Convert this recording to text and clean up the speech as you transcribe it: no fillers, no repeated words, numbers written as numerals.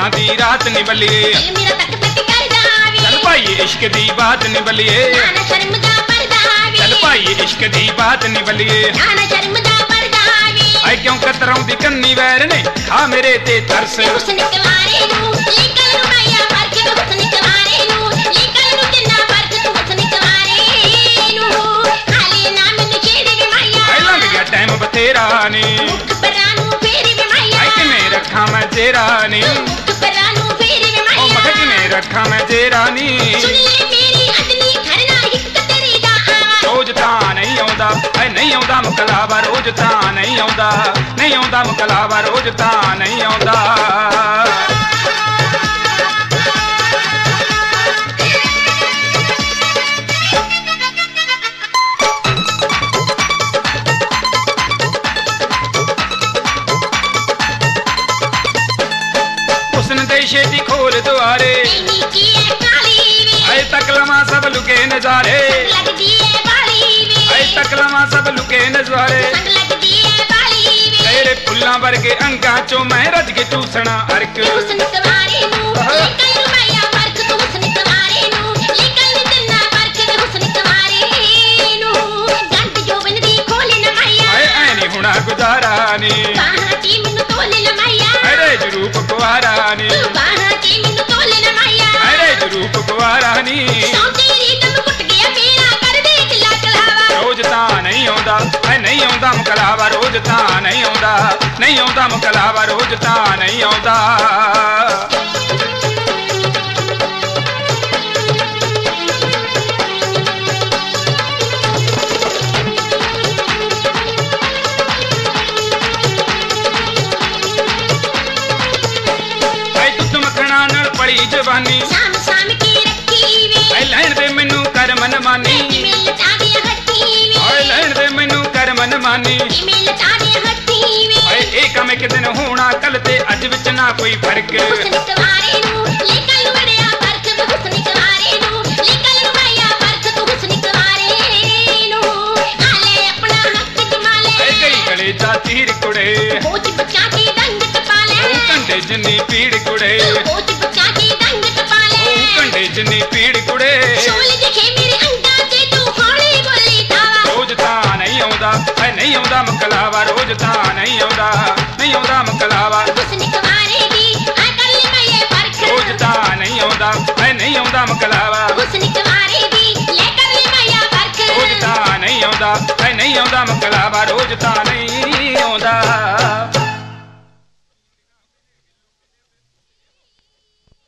सुखा दी रात नी बलिए मेरा तक तक करदा वे चल भाई इश्क दी बात नी बलिए ना शर्म दा पर्दा वे चल भाई इश्क दी बात नी बलिए ना शर्म दा पर्दा वे ऐ क्यों कतरां दी कन्नी वैर ने खा मेरे ते तरस हुस्न कुवारे नू लिकल नू मैया फर्क वे हुस्न कुवारे नू लिकल नू किन्ना फर्क तू हुस्न कुवारे नू हाले ना मैनू छेड़ वे मैया ऐ लंघ गया टाइम बथेरा नी मुख परां नू फेर वे मैया ऐ किवें रखा मैं तेरा नी मुख परां नू फेर वे ओ मैया मख किवें रखा मैं तेरा नी सुन ले मेरी अदनी घर ना हिक तेरी दा आवा रोज तां नहीं आउंदा ऐ नहीं आउंदा मुकलावा रोज तां नहीं आउंदा मुकलावा रोज तां नहीं आउंदा हुस्न दे छेती खोल दुआरे नी की है काली वे ऐ तक लवां सब लुके नजारे लगदी है बाली वे ऐ तक लवां सब लुके नजारे संग लगदी है बाली वे तेरे फुल्लां वर्गे अंगां चों मैं रज के चूसना अर्क हुस्न कुवारे नू लिकल नू मैया फर्क तू हुस्न कुवारे नू लिकल नू किन्ना फर्क वे हुस्न कुवारे नू गंद जोबन दी खोल न मैया ऐ नहीं हुणा गुजारा नी बाहां ची मैनू तोल न मैया अरे जरूप कुआरा नी बाहां ची मैनू तोल न मैया अरे जरूप कुआरा नी सौ तेरी दम घुट गया मेरा कर दे किला कलावा रोज तां नहीं आउंदा ऐ नहीं आउंदा मुकलावा रोज तां नहीं आउंदा मुकलावा रोज तां नहीं आउंदा ऐ तुत मखना नाल पड़ी जवानी शाम शाम की रखी वे ऐ लैण दे मैनू कर मनमानी मिल तादी हट्टी वे ऐ लैण दे मैनू कर मनमानी मिल तादी हट्टी वे ऐ ए कम एक दिन होना कल ते अज विच ना कोई फर्क हुस्न कुवारे नू लिकल नू बड़िया फर्क वे हुस्न कुवारे नू लिकल नू मैया फर्क तू हुस्न कुवारे नू हाले अपना हक जमाले ऐ गई गले दा तीर कुड़े कोच बच्चा की दंग कपाले ओ कंडे जिन्नी पीड़ कुड़े कोच बच्चा की दंग कपाले ओ कंडे जिन्नी पीड़ कुड़े शोल दिखे मेरे अंगा ते तू हौली बोली तावा रोज तां नहीं आउंदा ऐ नहीं आउंदा मुकलावा रोज तां नहीं आउंदा मुकलावा हुस्न कुवारे दी आ कर ले मैया फर्क रोज तां नहीं आउंदा ऐ नहीं आउंदा मुकलावा हुस्न कुवारे दी ले कर ले मैया फर्क रोज तां नहीं आउंदा ऐ नहीं आउंदा मुकलावा रोज तां नहीं आउंदा